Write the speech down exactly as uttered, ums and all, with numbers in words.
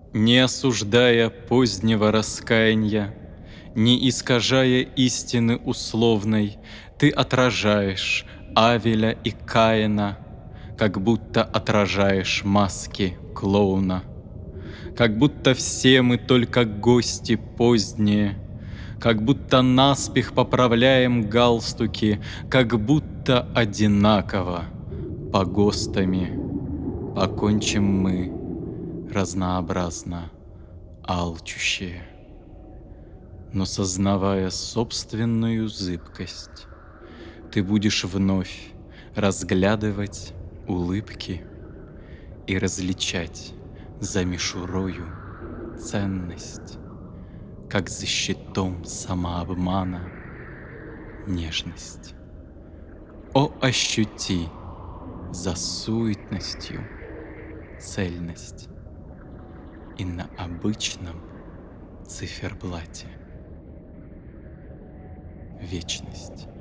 Не осуждая позднего раскаяния, не искажая истины условной, ты отражаешь Авеля и Каина, как будто отражаешь маски клоуна. Как будто все мы только гости поздние, как будто наспех поправляем галстуки, как будто одинаково погостами покончим мы разнообразно алчущие. Но сознавая собственную зыбкость, ты будешь вновь разглядывать улыбки и различать за мишурою ценность, как за щитом самообмана нежность. О, ощути за суетностью цельность и на обычном циферблате вечность.